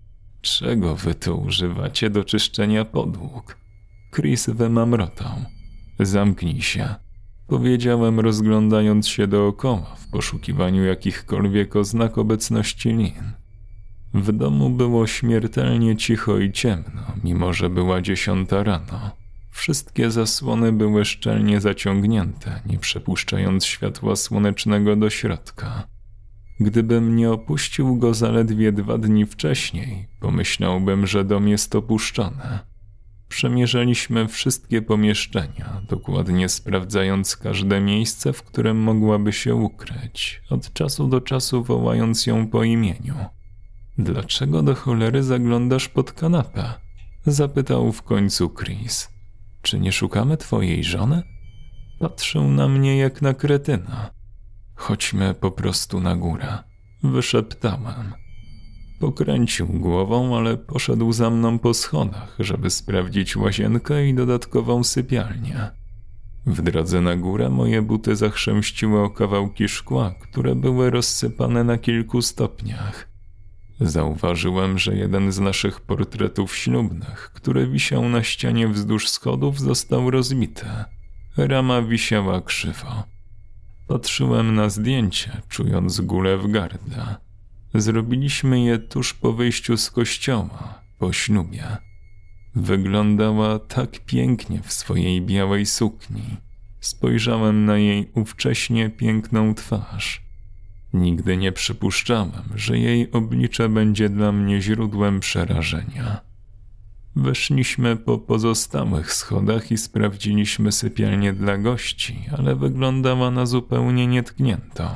Czego wy tu używacie do czyszczenia podłóg? Chris wymamrotał. Zamknij się, powiedziałem, rozglądając się dookoła w poszukiwaniu jakichkolwiek oznak obecności Lynn. W domu było śmiertelnie cicho i ciemno, mimo że była 10 rano. Wszystkie zasłony były szczelnie zaciągnięte, nie przepuszczając światła słonecznego do środka. Gdybym nie opuścił go zaledwie 2 dni wcześniej, pomyślałbym, że dom jest opuszczony. Przemierzaliśmy wszystkie pomieszczenia, dokładnie sprawdzając każde miejsce, w którym mogłaby się ukryć, od czasu do czasu wołając ją po imieniu. Dlaczego do cholery zaglądasz pod kanapę? Zapytał w końcu Chris. Czy nie szukamy twojej żony? Patrzył na mnie jak na kretyna. Chodźmy po prostu na górę, wyszeptałem. Pokręcił głową, ale poszedł za mną po schodach, żeby sprawdzić łazienkę i dodatkową sypialnię. W drodze na górę moje buty zachrzęściły o kawałki szkła, które były rozsypane na kilku stopniach. Zauważyłem, że jeden z naszych portretów ślubnych, który wisiał na ścianie wzdłuż schodów, został rozbity. Rama wisiała krzywo. Patrzyłem na zdjęcie, czując gulę w gardle. Zrobiliśmy je tuż po wyjściu z kościoła, po ślubie. Wyglądała tak pięknie w swojej białej sukni. Spojrzałem na jej ówcześnie piękną twarz. Nigdy nie przypuszczałem, że jej oblicze będzie dla mnie źródłem przerażenia. Weszliśmy po pozostałych schodach i sprawdziliśmy sypialnię dla gości, ale wyglądała na zupełnie nietkniętą.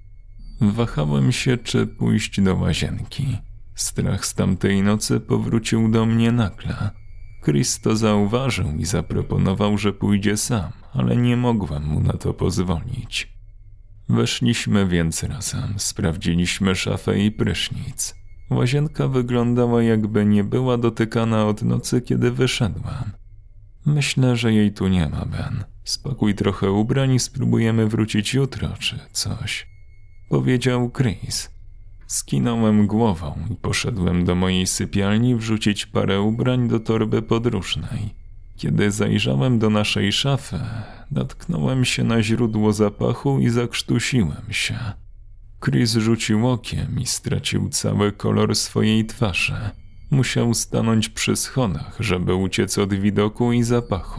Wahałem się, czy pójść do łazienki. Strach z tamtej nocy powrócił do mnie nagle. Chris to zauważył i zaproponował, że pójdzie sam, ale nie mogłem mu na to pozwolić. Weszliśmy więc razem, sprawdziliśmy szafę i prysznic. Łazienka wyglądała, jakby nie była dotykana od nocy, kiedy wyszedłem. Myślę, że jej tu nie ma, Ben. Spakuj trochę ubrań i spróbujemy wrócić jutro, czy coś. Powiedział Chris. Skinąłem głową i poszedłem do mojej sypialni wrzucić parę ubrań do torby podróżnej. Kiedy zajrzałem do naszej szafy, natknąłem się na źródło zapachu i zakrztusiłem się. Chris rzucił okiem i stracił cały kolor swojej twarzy. Musiał stanąć przy schodach, żeby uciec od widoku i zapachu.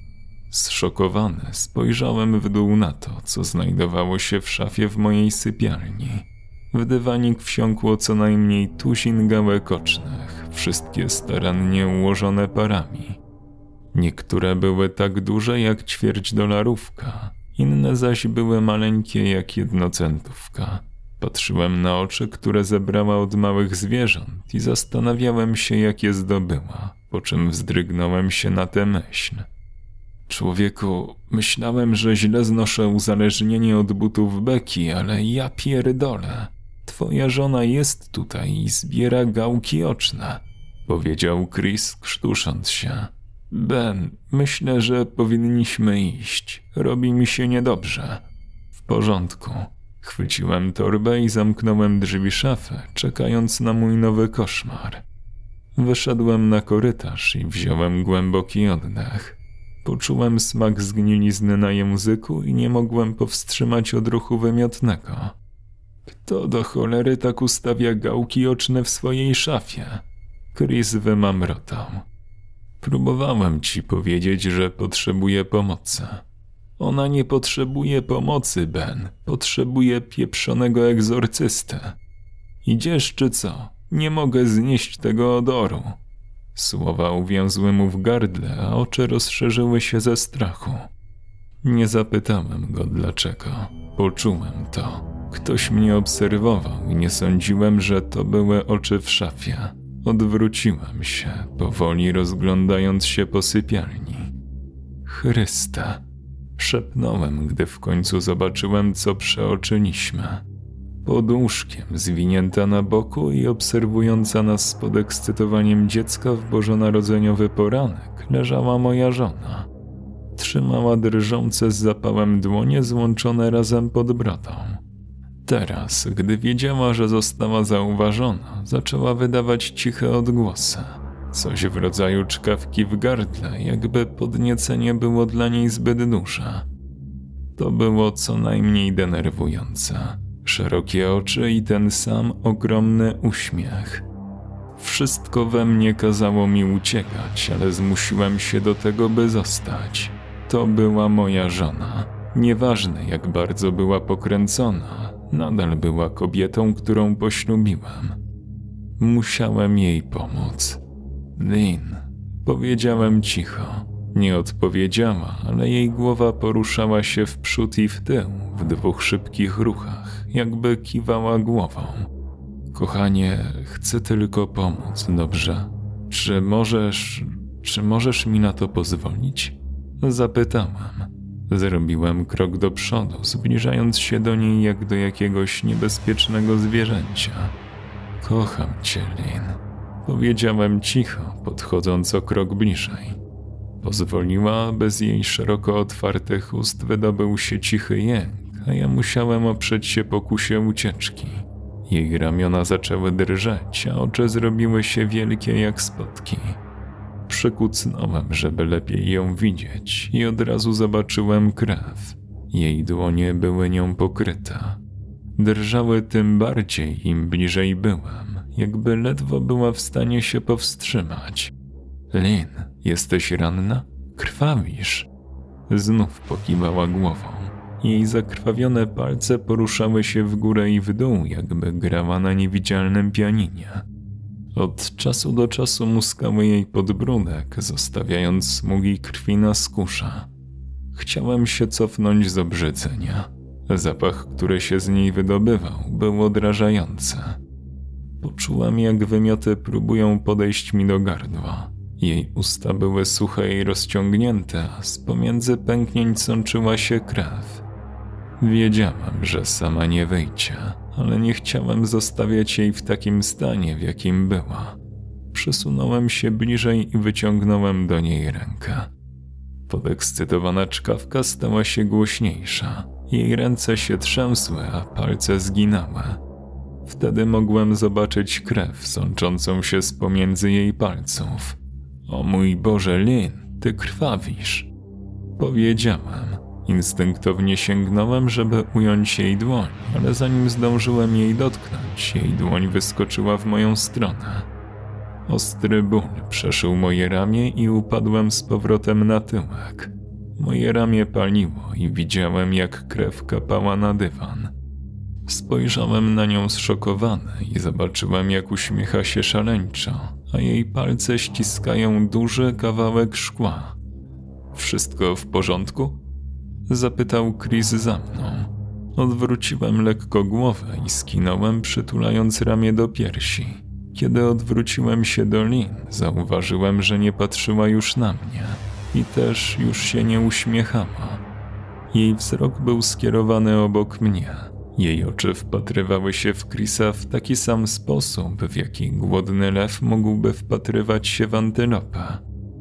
Zszokowany spojrzałem w dół na to, co znajdowało się w szafie w mojej sypialni. W dywanik wsiąkło co najmniej tuzin gałek ocznych, wszystkie starannie ułożone parami. Niektóre były tak duże jak $ćwierćdolarówka, inne zaś były maleńkie jak 1 centówka. Patrzyłem na oczy, które zebrała od małych zwierząt i zastanawiałem się, jak je zdobyła, po czym wzdrygnąłem się na tę myśl. Człowieku, myślałem, że źle znoszę uzależnienie od butów Becky, ale ja pierdolę. Twoja żona jest tutaj i zbiera gałki oczne, powiedział Chris, krztusząc się. Ben, myślę, że powinniśmy iść. Robi mi się niedobrze. W porządku. Chwyciłem torbę i zamknąłem drzwi szafy, czekając na mój nowy koszmar. Wyszedłem na korytarz i wziąłem głęboki oddech. Poczułem smak zgnilizny na języku i nie mogłem powstrzymać odruchu wymiotnego. Kto do cholery tak ustawia gałki oczne w swojej szafie? Chris wymamrotał. Próbowałem ci powiedzieć, że potrzebuję pomocy. Ona nie potrzebuje pomocy, Ben. Potrzebuje pieprzonego egzorcysty. Idziesz czy co? Nie mogę znieść tego odoru. Słowa uwiązły mu w gardle, a oczy rozszerzyły się ze strachu. Nie zapytałem go dlaczego. Poczułem to. Ktoś mnie obserwował i nie sądziłem, że to były oczy w szafie. Odwróciłem się, powoli rozglądając się po sypialni. Chryste, szepnąłem, gdy w końcu zobaczyłem, co przeoczyliśmy. Pod łóżkiem, zwinięta na boku i obserwująca nas z podekscytowaniem dziecka w bożonarodzeniowy poranek, leżała moja żona. Trzymała drżące z zapałem dłonie złączone razem pod brodą. Teraz, gdy wiedziała, że została zauważona, zaczęła wydawać ciche odgłosy. Coś w rodzaju czkawki w gardle, jakby podniecenie było dla niej zbyt duże. To było co najmniej denerwujące. Szerokie oczy i ten sam ogromny uśmiech. Wszystko we mnie kazało mi uciekać, ale zmusiłem się do tego, by zostać. To była moja żona. Nieważne, jak bardzo była pokręcona, nadal była kobietą, którą poślubiłem. Musiałem jej pomóc. Lynn, powiedziałem cicho. Nie odpowiedziała, ale jej głowa poruszała się w przód i w tył, w 2 szybkich ruchach, jakby kiwała głową. Kochanie, chcę tylko pomóc, dobrze? Czy możesz mi na to pozwolić? Zapytałem. Zrobiłem krok do przodu, zbliżając się do niej jak do jakiegoś niebezpiecznego zwierzęcia. Kocham cię, Lynn. Powiedziałem cicho, podchodząc o krok bliżej. Pozwoliła, by z jej szeroko otwartych ust wydobył się cichy jęk, a ja musiałem oprzeć się pokusie ucieczki. Jej ramiona zaczęły drżeć, a oczy zrobiły się wielkie jak spotki. Przykucnąłem, żeby lepiej ją widzieć i od razu zobaczyłem krew. Jej dłonie były nią pokryte. Drżały tym bardziej, im bliżej byłem, jakby ledwo była w stanie się powstrzymać. Lynn, jesteś ranna? Krwawisz. Znów pokiwała głową. Jej zakrwawione palce poruszały się w górę i w dół, jakby grała na niewidzialnym pianinie. Od czasu do czasu muskały jej podbródek, zostawiając smugi krwi na skórze. Chciałem się cofnąć z obrzydzenia. Zapach, który się z niej wydobywał, był odrażający. Poczułem, jak wymioty próbują podejść mi do gardła. Jej usta były suche i rozciągnięte, a z pomiędzy pęknięć sączyła się krew. Wiedziałem, że sama nie wyjdzie, ale nie chciałem zostawiać jej w takim stanie, w jakim była. Przesunąłem się bliżej i wyciągnąłem do niej rękę. Podekscytowana czkawka stała się głośniejsza. Jej ręce się trzęsły, a palce zginały. Wtedy mogłem zobaczyć krew sączącą się z pomiędzy jej palców. O mój Boże, Lynn, ty krwawisz. Powiedziałem. Instynktownie sięgnąłem, żeby ująć jej dłoń, ale zanim zdążyłem jej dotknąć, jej dłoń wyskoczyła w moją stronę. Ostry ból przeszył moje ramię i upadłem z powrotem na tyłek. Moje ramię paliło i widziałem, jak krew kapała na dywan. Spojrzałem na nią zszokowany i zobaczyłem, jak uśmiecha się szaleńczo, a jej palce ściskają duży kawałek szkła. Wszystko w porządku? Zapytał Chris za mną. Odwróciłem lekko głowę i skinąłem, przytulając ramię do piersi. Kiedy odwróciłem się do Lynn, zauważyłem, że nie patrzyła już na mnie i też już się nie uśmiechała. Jej wzrok był skierowany obok mnie. Jej oczy wpatrywały się w Chrisa w taki sam sposób, w jaki głodny lew mógłby wpatrywać się w antylopę.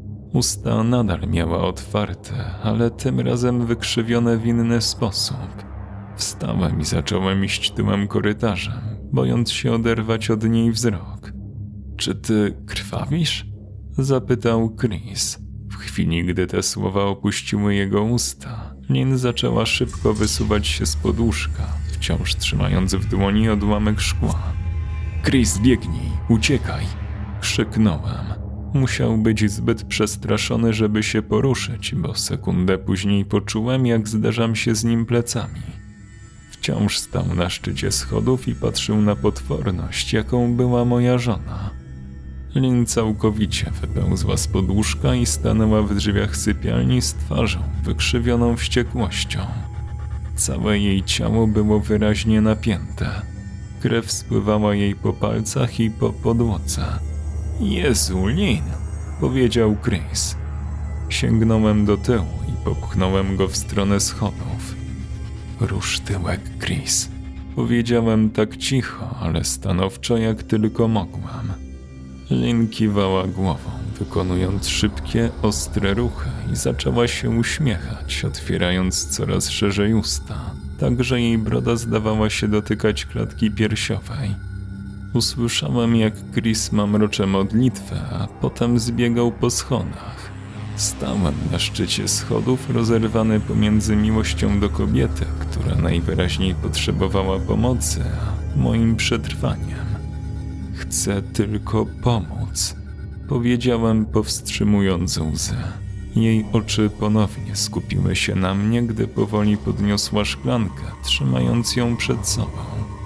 Usta nadal miała otwarte, ale tym razem wykrzywione w inny sposób. Wstałem i zacząłem iść tyłem korytarzem, bojąc się oderwać od niej wzrok. Czy ty krwawisz? Zapytał Chris. W chwili, gdy te słowa opuściły jego usta, Lynn zaczęła szybko wysuwać się z łóżka, wciąż trzymając w dłoni odłamek szkła. Chris, biegnij, uciekaj! Krzyknąłem. Musiał być zbyt przestraszony, żeby się poruszyć, bo sekundę później poczułem, jak zderzam się z nim plecami. Wciąż stał na szczycie schodów i patrzył na potworność, jaką była moja żona. Lynn całkowicie wypełzła z łóżka i stanęła w drzwiach sypialni z twarzą wykrzywioną wściekłością. Całe jej ciało było wyraźnie napięte. Krew spływała jej po palcach i po podłodze. Jezu, Lynn, powiedział Chris. Sięgnąłem do tyłu i popchnąłem go w stronę schodów. Rusz tyłek, Chris. Powiedziałem tak cicho, ale stanowczo jak tylko mogłem. Lynn kiwała głową, wykonując szybkie, ostre ruchy i zaczęła się uśmiechać, otwierając coraz szerzej usta, tak że jej broda zdawała się dotykać klatki piersiowej. Usłyszałem, jak Chris mamrocze modlitwę, a potem zbiegał po schodach. Stałem na szczycie schodów, rozerwany pomiędzy miłością do kobiety, która najwyraźniej potrzebowała pomocy, a moim przetrwaniem. Chcę tylko pomóc, powiedziałem, powstrzymując łzy. Jej oczy ponownie skupiły się na mnie, gdy powoli podniosła szklankę, trzymając ją przed sobą.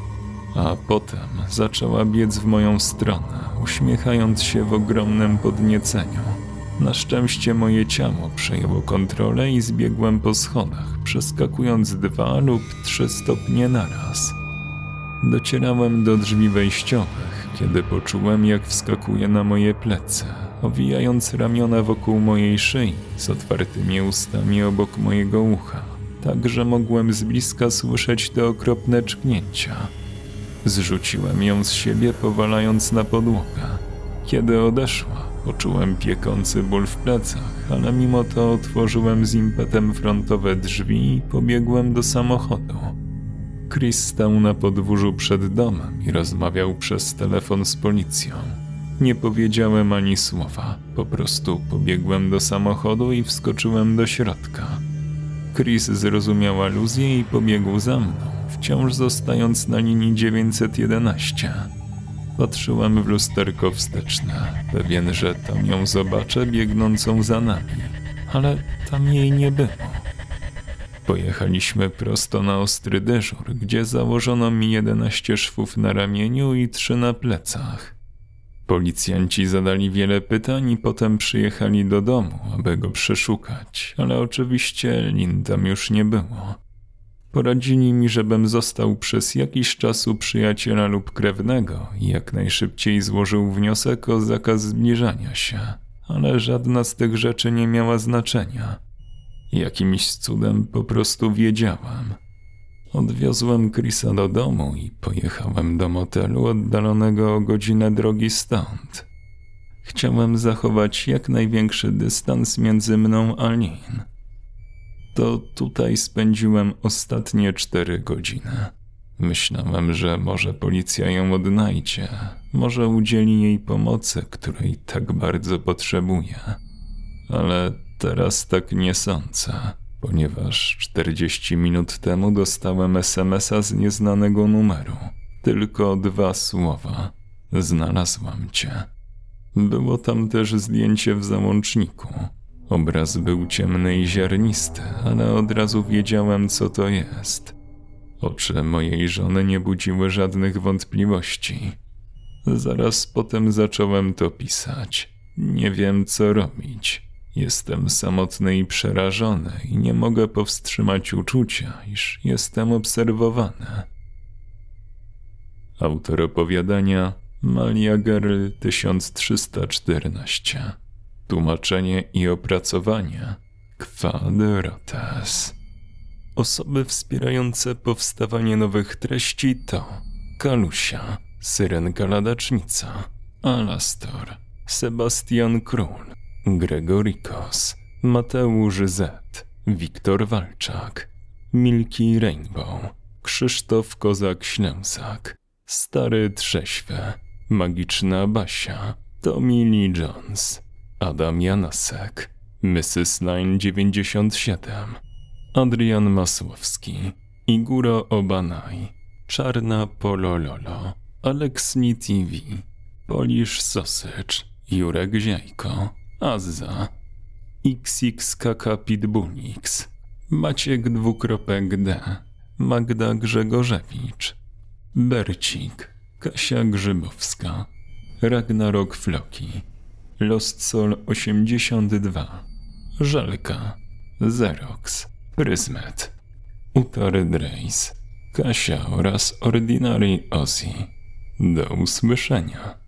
A potem zaczęła biec w moją stronę, uśmiechając się w ogromnym podnieceniu. Na szczęście moje ciało przejęło kontrolę i zbiegłem po schodach, przeskakując 2 lub 3 stopnie naraz. Docierałem do drzwi wejściowych, kiedy poczułem, jak wskakuje na moje plecy, owijając ramiona wokół mojej szyi z otwartymi ustami obok mojego ucha, tak że mogłem z bliska słyszeć te okropne czknięcia. Zrzuciłem ją z siebie, powalając na podłogę. Kiedy odeszła, poczułem piekący ból w plecach, ale mimo to otworzyłem z impetem frontowe drzwi i pobiegłem do samochodu. Chris stał na podwórzu przed domem i rozmawiał przez telefon z policją. Nie powiedziałem ani słowa, po prostu pobiegłem do samochodu i wskoczyłem do środka. Chris zrozumiał aluzję i pobiegł za mną, wciąż zostając na linii 911. Patrzyłem w lusterko wsteczne, pewien, że tam ją zobaczę biegnącą za nami, ale tam jej nie było. Pojechaliśmy prosto na ostry dyżur, gdzie założono mi 11 szwów na ramieniu i 3 na plecach. Policjanci zadali wiele pytań i potem przyjechali do domu, aby go przeszukać, ale oczywiście Lynn tam już nie było. Poradzili mi, żebym został przez jakiś czas u przyjaciela lub krewnego i jak najszybciej złożył wniosek o zakaz zbliżania się, ale żadna z tych rzeczy nie miała znaczenia. Jakimś cudem po prostu wiedziałem. Odwiozłem Chrisa do domu i pojechałem do motelu oddalonego o godzinę drogi stąd. Chciałem zachować jak największy dystans między mną a Lynn. To tutaj spędziłem ostatnie 4 godziny. Myślałem, że może policja ją odnajdzie, może udzieli jej pomocy, której tak bardzo potrzebuje. Ale teraz tak nie sądzę, ponieważ 40 minut temu dostałem SMS-a z nieznanego numeru. Tylko 2 słowa. Znalazłam cię. Było tam też zdjęcie w załączniku. Obraz był ciemny i ziarnisty, ale od razu wiedziałem, co to jest. Oczy mojej żony nie budziły żadnych wątpliwości. Zaraz potem zacząłem to pisać. Nie wiem, co robić. Jestem samotny i przerażony i nie mogę powstrzymać uczucia, iż jestem obserwowany. Autor opowiadania Malia Girl 1314. Tłumaczenie i opracowanie Quadrotes. Osoby wspierające powstawanie nowych treści to Kalusia, Syrenka Ladacznica, Alastor, Sebastian Król, Gregorikos, Mateusz Z, Wiktor Walczak, Milky Rainbow, Krzysztof Kozak-Ślęsak, Stary Trześwy, Magiczna Basia, Tommy Lee Jones, Adam Janasek, Mrs. Line 97, Adrian Masłowski, Iguro Obanai, Czarna Polololo, Aleksni TV, Polish Sausage, Jurek Ziajko, Azza, XXKK Pitbulix, Maciek D, Magda Grzegorzewicz, Bercik, Kasia Grzybowska, Ragnarok Floki, Lost Soul 82, Żelka, Xerox, Pryzmet, Utary Drace, Kasia oraz Ordinary Ozzy. Do usłyszenia.